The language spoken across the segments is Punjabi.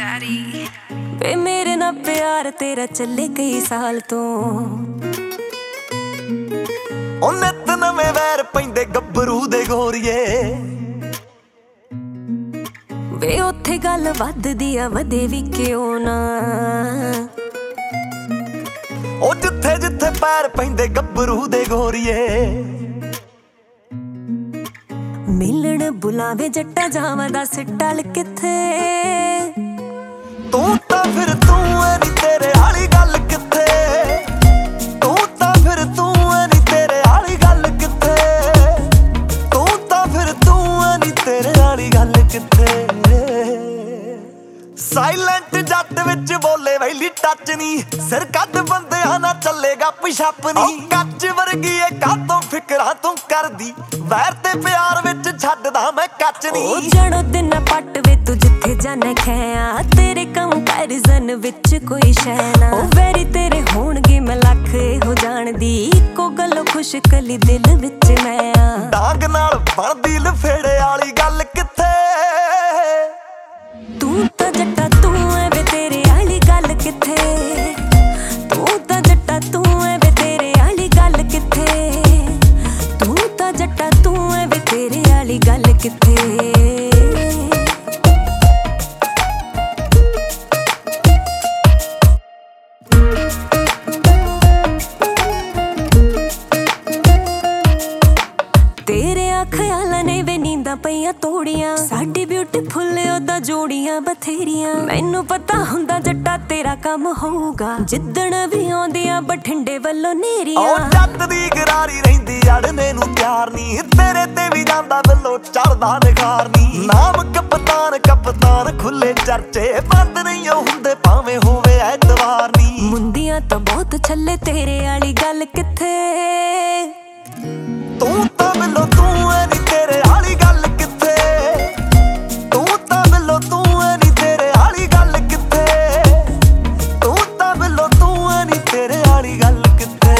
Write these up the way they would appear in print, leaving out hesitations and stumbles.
daddy ਵੇ ਮੇਰੇ ਨਾਲ ਪਿਆਰ ਤੇਰਾ ਚੱਲੇ ਕਈ ਸਾਲ ਤੋਂ ਉਹ ਨਿੱਤ ਨਵੇਂ ਵੈਰ ਪੈਂਦੇ ਗੱਭਰੂ ਦੇ ਗੋਰੀਏ ਵੇ ਉੱਥੇ ਗੱਲ ਵੱਧਦੀ ਆ ਵਧੇ ਵੀ ਕਿਉਂ ਨਾ ਉਹ ਜਿੱਥੇ ਜਿੱਥੇ ਪੈਰ ਪੈਂਦੇ ਗੱਭਰੂ ਦੇ ਗੋਰੀਏ ਮਿਲਣ ਬੁਲਾਵੇ ਜੱਟਾ ਜਾਵਾਂ ਦੱਸ ਟਲ ਕਿੱਥੇ ਤੂੰ ਤਾਂ ਫਿਰ ਤੂੰ ਐ ਨੀ ਤੇਰੇ ਵਾਲੀ ਗੱਲ ਕਿੱਥੇ ਤੂੰ ਤਾਂ ਫਿਰ ਤੂੰ ਐ ਨੀ ਤੇਰੇ ਵਾਲੀ ਗੱਲ ਕਿੱਥੇ ਤੂੰ ਤਾਂ ਫਿਰ ਤੂੰ ਐ ਨੀ ਤੇਰੇ ਵਾਲੀ ਗੱਲ ਕਿੱਥੇ ਸਾਇਲੈਂਟ ਜੱਟ ਵਿੱਚ ਬੋਲੇ ਵੈਲੀ ਟੱਚ ਨੀ ਸਿਰ ਕੱਢ ਬੰਦਿਆਂ ਨਾ ਚੱਲੇਗਾ ਪਿਛਾਪ ਨੀ ਕੱਚ ਵਰਗੀ ਏ ਕਾਤੋਂ ਫਿਕਰਾਂ ਤੂੰ ਕਰਦੀ ਵੈਰ ਤੇ ਪਿਆਰ ਵਿੱਚ ਛੱਡਦਾ ਮੈਂ ਕੱਚ ਨੀ ਉਹ ਜੜੋ ਦਿਨ ਪੱਟ ਵੇ ਤੂੰ ਜਿੱਥੇ ਜਾਣੇ ਖਿਆ ਤੇਰੇ ਕੰਪੈਰੀਜ਼ਨ ਵਿੱਚ ਕੋਈ ਸ਼ੈ ਨਾ ਉਹ ਵੈਰੀ ਤੇਰੇ ਹੋਣਗੇ ਮੈਂ ਲੱਖ ਇਹੋ ਜਾਣਦੀ ਇੱਕੋ ਗੱਲ ਖੁਸ਼ ਕਲੀ ਦਿਲ ਵਿੱਚ ਮੈਂ ਆ ਡਾਂਗ ਨਾਲ ਬਣਦੀ ਲਫੇੜੇ ਵਾਲੀ ਗੱਲ ਕਿੱਥੇ ਤੂੰ ਤਾਂ ਜੱਟਾ ਤੂੰ ਐ ਵੇ ਤੇਰੇ ਵਾਲੀ ਗੱਲ ਕਿੱਥੇ ਤੂੰ ਤਾਂ ਜੱਟਾ ਤੂੰ ਐ ਵੇ ਤੇਰੇ ਵਾਲੀ ਗੱਲ ਕਿੱਥੇ ਤੂੰ ਤਾਂ ਜੱਟਾ ਤੂੰ ਐ ਵੇ ਤੇਰੇ ਵਾਲੀ ਗੱਲ ਕਿੱਥੇ ਤੇਰੇ ਖਿਆਲਾਂ ਨੇ ਵੇ ਨੀਂਦਾਂ ਪਈਆਂ ਤੋੜੀਆਂ ਸਾਡੀ ਬਿਊਟੀਫੁੱਲ ਉਹਦਾ ਜੋੜੀਆਂ ਬਥੇਰੀਆਂ ਮੈਨੂੰ ਪਤਾ ਹੁੰਦਾ ਜੱਟਾ ਤੇਰਾ ਕੰਮ ਹੋਊਗਾ ਜਿੱਦਣ ਵੀ ਆਉਂਦੀਆਂ ਬਠਿੰਡੇ ਵੱਲੋਂ ਨੇਰੀਆਂ ਉਹ ਜੱਟ ਦੀ ਗਰਾਰੀ ਰਹਿੰਦੀ ਅੜਨੇ ਨੂੰ ਤਿਆਰ ਨੀ ਤੇਰੇ ਤੇ ਵੀ ਜਾਂਦਾ ਵੱਲੋਂ ਚੜਦਾ ਨਿਖਾਰ ਨੀ ਨਾਮ ਕਪਤਾਨ ਕਪਤਾਨ ਖੁੱਲੇ ਚਰਚੇ ਬੰਦ ਨਹੀਂ ਹੁੰਦੇ ਭਾਵੇਂ ਹੋਵੇ ਐਤਵਾਰ ਨੀ ਮੁੰਦੀਆਂ ਤਾਂ ਬਹੁਤ ਛੱਲੇ ਤੇਰੇ ਵਾਲੀ ਗੱਲ ਕਿੱਥੇ ਤੂੰ ਤਾਂ ਵੱਲੋਂ ਤੂੰ ਐ ਨੀ ਤੇਰੇ ਵਾਲੀ ਗੱਲ ਕਿੱਥੇ ਤੂੰ ਤਾਂ ਵੱਲੋਂ ਤੂੰ ਐ ਨੀ ਤੇਰੇ ਵਾਲੀ ਗੱਲ ਕਿੱਥੇ ਤੂੰ ਤਾਂ ਵੱਲੋਂ ਤੂੰ ਐ ਨੀ ਤੇਰੇ ਵਾਲੀ ਗੱਲ ਕਿੱਥੇ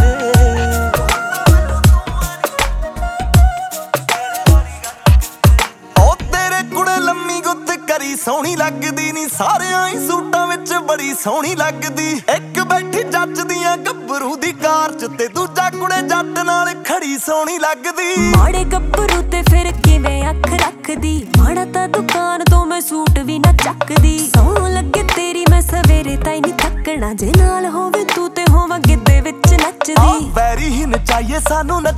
ਉਹ ਤੇਰੇ ਕੁੜੇ ਲੰਮੀ ਗੁੱਤ ਕਰੀ ਸੋਹਣੀ ਲੱਗਦੀ ਨੀ ਸਾਰਿਆਂ ਹੀ ਸੂਟਾਂ ਵਿੱਚ ਬੜੀ ਸੋਹਣੀ ਲੱਗਦੀ ਇੱਕ ਬੈਠੀ ਜੱਜਦੀਆਂ ਗੱਭਰੂ ਦੀ ਕਾਰ ਚ ਤੇ ਦੂਜਾ ਕੁੜੇ ਜੱਟ ਨਾਲ ਖੜੀ ਸੋਹਣੀ ਲੱਗਦੀ ਮਾੜੇ ਗੱਭਰੂ ਤੇ ਫਿਰ ਕਿਵੇਂ ਅੱਖ ਰੱਖਦੀ ਮਾੜਾ ਤਾਂ ਦੁਕਾਨ ਤੋਂ ਮੈਂ ਸੂਟ ਵੀ ਨਾ ਚੱਕਦੀ ਸੌਂ ਲੱਗੇ ਤੇਰੀ ਮੈਂ ਸਵੇਰੇ ਤਾਈ ਨਹੀਂ ਥੱਕਣਾ ਜੇ ਨਾਲ ਹੋਵੇ ਤੂੰ ਤੇ ਹੋਵਾਂ ਗਿੱਧੇ ਵਿੱਚ ਨੱਚਦੀ ਵੈਰੀ ਹੀ ਨਚਾਈਏ ਸਾਨੂੰ